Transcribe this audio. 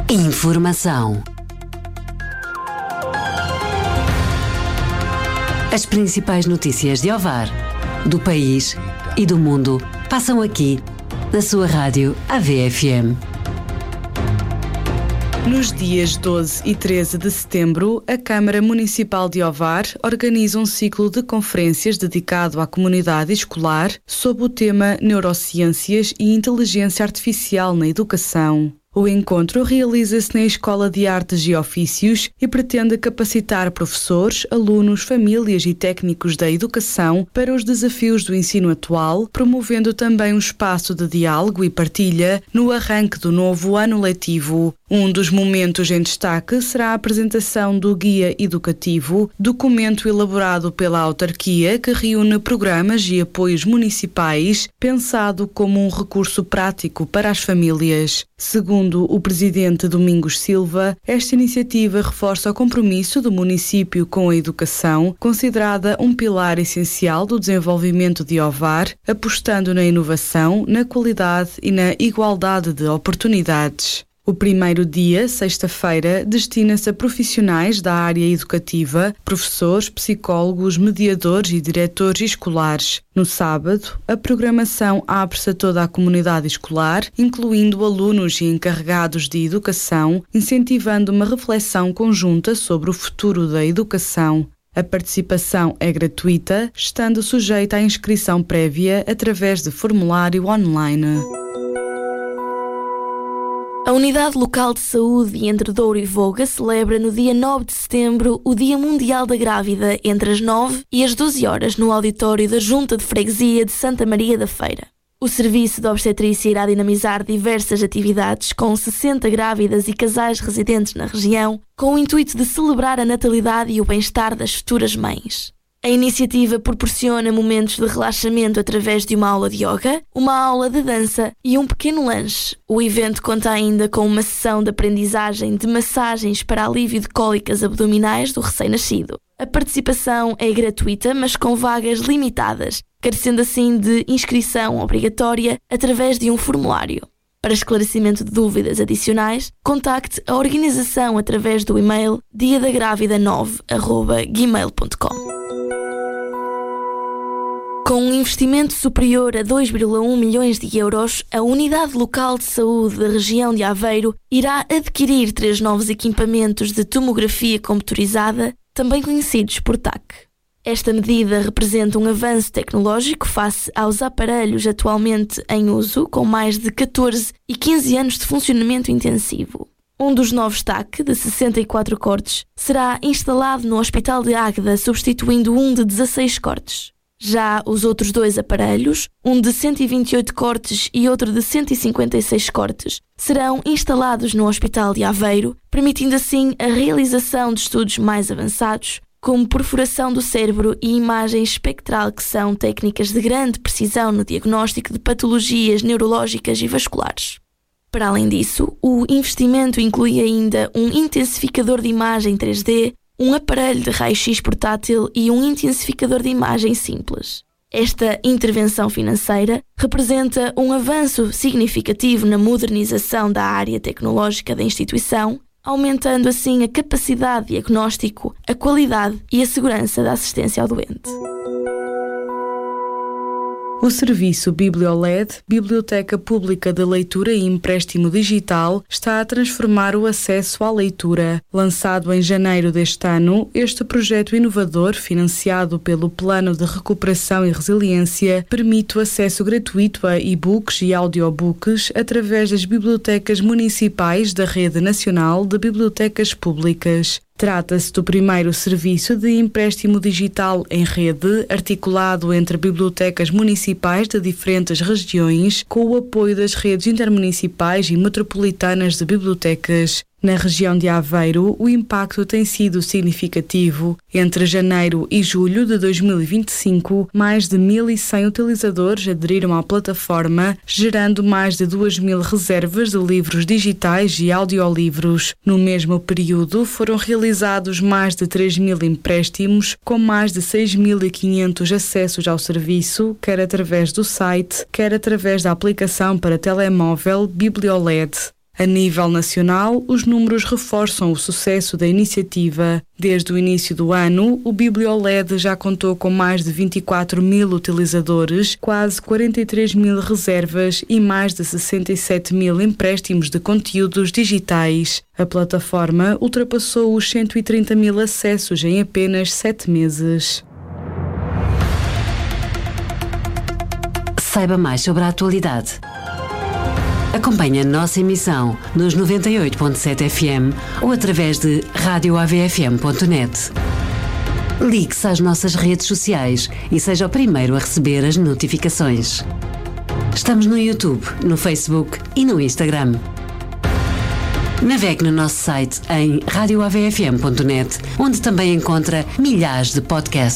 Informação. As principais notícias de Ovar, do país e do mundo passam aqui, na sua rádio AVFM. Nos dias 12 e 13 de setembro, a Câmara Municipal de Ovar organiza um ciclo de conferências dedicado à comunidade escolar sob o tema Neurociências e Inteligência Artificial na Educação. O encontro realiza-se na Escola de Artes e Ofícios e pretende capacitar professores, alunos, famílias e técnicos da educação para os desafios do ensino atual, promovendo também um espaço de diálogo e partilha no arranque do novo ano letivo. Um dos momentos em destaque será a apresentação do Guia Educativo, documento elaborado pela autarquia que reúne programas e apoios municipais, pensado como um recurso prático para as famílias. Segundo o presidente Domingos Silva, esta iniciativa reforça o compromisso do município com a educação, considerada um pilar essencial do desenvolvimento de Ovar, apostando na inovação, na qualidade e na igualdade de oportunidades. O primeiro dia, sexta-feira, destina-se a profissionais da área educativa, professores, psicólogos, mediadores e diretores escolares. No sábado, a programação abre-se a toda a comunidade escolar, incluindo alunos e encarregados de educação, incentivando uma reflexão conjunta sobre o futuro da educação. A participação é gratuita, estando sujeita à inscrição prévia através de formulário online. A Unidade Local de Saúde Entre Douro e Voga celebra no dia 9 de setembro o Dia Mundial da Grávida entre as 9 e as 12 horas no auditório da Junta de Freguesia de Santa Maria da Feira. O Serviço de Obstetrícia irá dinamizar diversas atividades com 60 grávidas e casais residentes na região, com o intuito de celebrar a natalidade e o bem-estar das futuras mães. A iniciativa proporciona momentos de relaxamento através de uma aula de yoga, uma aula de dança e um pequeno lanche. O evento conta ainda com uma sessão de aprendizagem de massagens para alívio de cólicas abdominais do recém-nascido. A participação é gratuita, mas com vagas limitadas, carecendo assim de inscrição obrigatória através de um formulário. Para esclarecimento de dúvidas adicionais, contacte a organização através do e-mail diadagravida9@gmail.com. Com um investimento superior a 2,1 milhões de euros, a Unidade Local de Saúde da região de Aveiro irá adquirir 3 novos equipamentos de tomografia computadorizada, também conhecidos por TAC. Esta medida representa um avanço tecnológico face aos aparelhos atualmente em uso, com mais de 14 e 15 anos de funcionamento intensivo. Um dos novos TAC, de 64 cortes, será instalado no Hospital de Águeda, substituindo um de 16 cortes. Já os outros 2 aparelhos, um de 128 cortes e outro de 156 cortes, serão instalados no Hospital de Aveiro, permitindo assim a realização de estudos mais avançados, como perfuração do cérebro e imagem espectral, que são técnicas de grande precisão no diagnóstico de patologias neurológicas e vasculares. Para além disso, o investimento inclui ainda um intensificador de imagem 3D, um aparelho de raio-x portátil e um intensificador de imagem simples. Esta intervenção financeira representa um avanço significativo na modernização da área tecnológica da instituição, aumentando assim a capacidade de diagnóstico, a qualidade e a segurança da assistência ao doente. O serviço BiblioLED, Biblioteca Pública de Leitura e Empréstimo Digital, está a transformar o acesso à leitura. Lançado em janeiro deste ano, este projeto inovador, financiado pelo Plano de Recuperação e Resiliência, permite o acesso gratuito a e-books e audiobooks através das bibliotecas municipais da Rede Nacional de Bibliotecas Públicas. Trata-se do primeiro serviço de empréstimo digital em rede, articulado entre bibliotecas municipais de diferentes regiões, com o apoio das redes intermunicipais e metropolitanas de bibliotecas. Na região de Aveiro, o impacto tem sido significativo. Entre janeiro e julho de 2025, mais de 1.100 utilizadores aderiram à plataforma, gerando mais de 2.000 reservas de livros digitais e audiolivros. No mesmo período, foram realizados mais de 3.000 empréstimos, com mais de 6.500 acessos ao serviço, quer através do site, quer através da aplicação para telemóvel BiblioLED. A nível nacional, os números reforçam o sucesso da iniciativa. Desde o início do ano, o BiblioLED já contou com mais de 24 mil utilizadores, quase 43 mil reservas e mais de 67 mil empréstimos de conteúdos digitais. A plataforma ultrapassou os 130 mil acessos em apenas 7 meses. Saiba mais sobre a atualidade. Acompanhe a nossa emissão nos 98.7 FM ou através de radioavfm.net. Ligue-se às nossas redes sociais e seja o primeiro a receber as notificações. Estamos no YouTube, no Facebook e no Instagram. Navegue no nosso site em radioavfm.net, onde também encontra milhares de podcasts.